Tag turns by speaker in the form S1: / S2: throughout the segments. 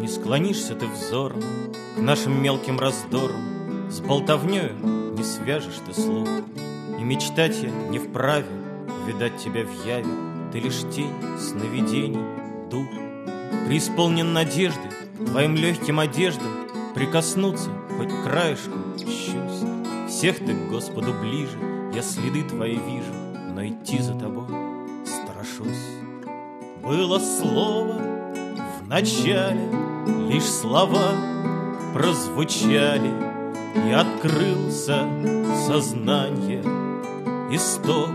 S1: склонишься ты взором к нашим мелким раздорам, с болтовнёю не свяжешь ты слух, и мечтать я не вправе видать тебя в яве. Ты лишь тень сновидений, дух, преисполнен надежды твоим легким одеждам, прикоснуться хоть краешку щусь. Всех ты к Господу ближе, я следы твои вижу, но идти за тобой страшусь. Было слово в начале, лишь слова прозвучали, и открылся сознание исток.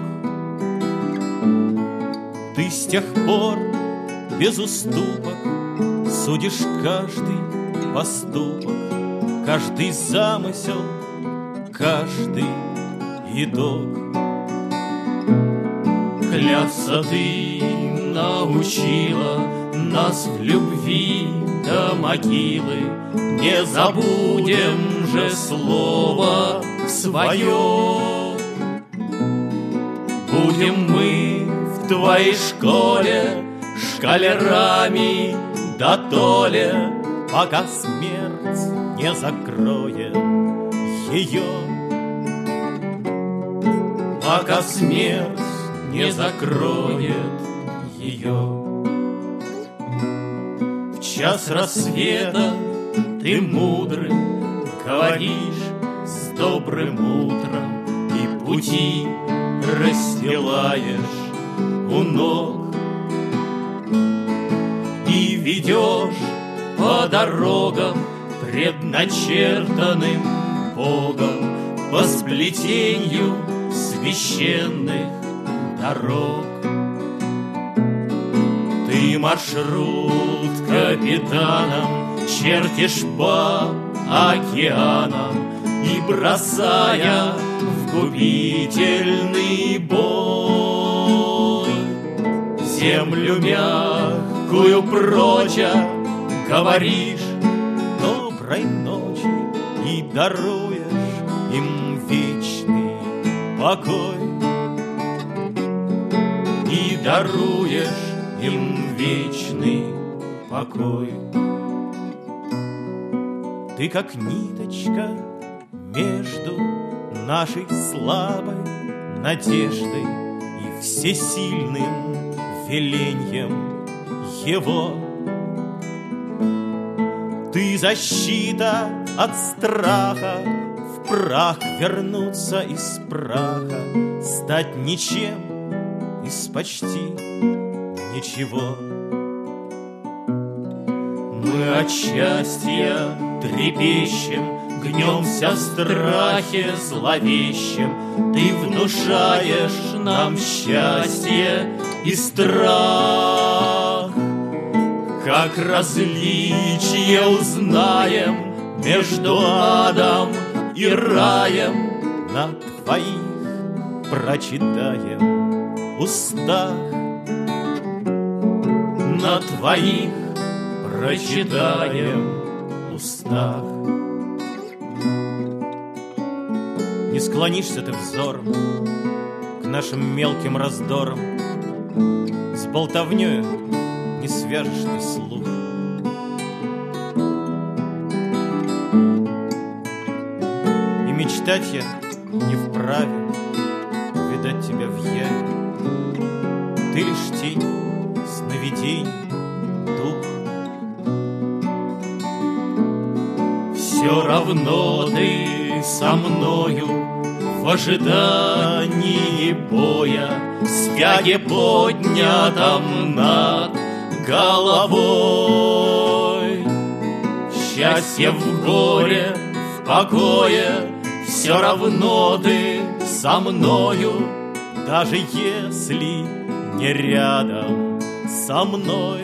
S1: Ты с тех пор без уступок судишь каждый поступок, каждый замысел, каждый итог.
S2: Клясться ты научила нас в любви до могилы, не забудем же слово свое. Будем мы в твоей школе школярами да толе,
S1: пока смерть не закроет ее,
S2: пока смерть не закроет ее. В час рассвета ты мудрым говоришь с добрым утром, и пути расстилаешь у ног, и ведешь по дорогам, предначертанным Богом, по сплетенью священных дорог. Ты маршрут капитаном чертишь по океанам, и бросая в губительный бой землю мягкую проча, говоришь
S1: доброй ночи и даруешь им вечный покой,
S2: и даруешь им вечный покой.
S1: Ты как ниточка между нашей слабой надеждой и всесильным веленьем его. Ты защита от страха, в прах вернуться из праха, стать ничем из почти ничего.
S2: Мы от счастья трепещем, гнемся в страхе зловещем. Ты внушаешь нам счастье и страх. Как различие узнаем между адом и раем,
S1: на твоих прочитаем устах,
S2: на твоих прочитаем устах.
S1: Не склонишься ты взором к нашим мелким раздорам, с болтовнёю не свяжешь ты слух. И мечтать я не вправе видать тебя в яве. Ты лишь тень сновидений, дух.
S2: Все равно ты со мною в ожидании боя, стяге поднятом над головой. Счастье в горе, в покое, все равно ты со мною,
S1: даже если не рядом со мной,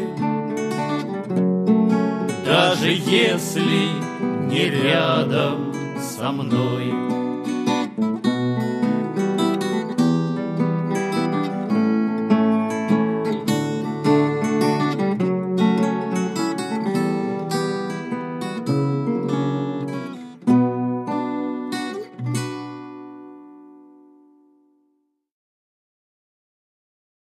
S2: даже если не рядом со мной.